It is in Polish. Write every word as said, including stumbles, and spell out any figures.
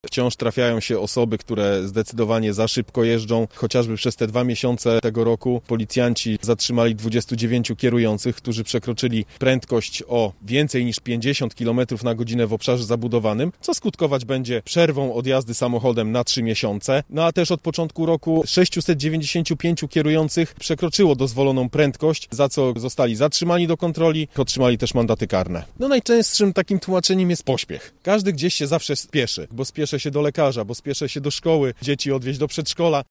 Wciąż trafiają się osoby, które zdecydowanie za szybko jeżdżą. Chociażby przez te dwa miesiące tego roku policjanci zatrzymali dwudziestu dziewięciu kierujących, którzy przekroczyli prędkość o więcej niż pięćdziesiąt kilometrów na godzinę w obszarze zabudowanym, co skutkować będzie przerwą od jazdy samochodem na trzy miesiące. No a też od początku roku sześciuset dziewięćdziesięciu pięciu kierujących przekroczyło dozwoloną prędkość, za co zostali zatrzymani do kontroli, otrzymali też mandaty karne. No najczęstszym takim tłumaczeniem jest pośpiech. Każdy gdzieś się zawsze spieszy, bo spieszy się do lekarza, bo spieszę się do szkoły, dzieci odwieźć do przedszkola.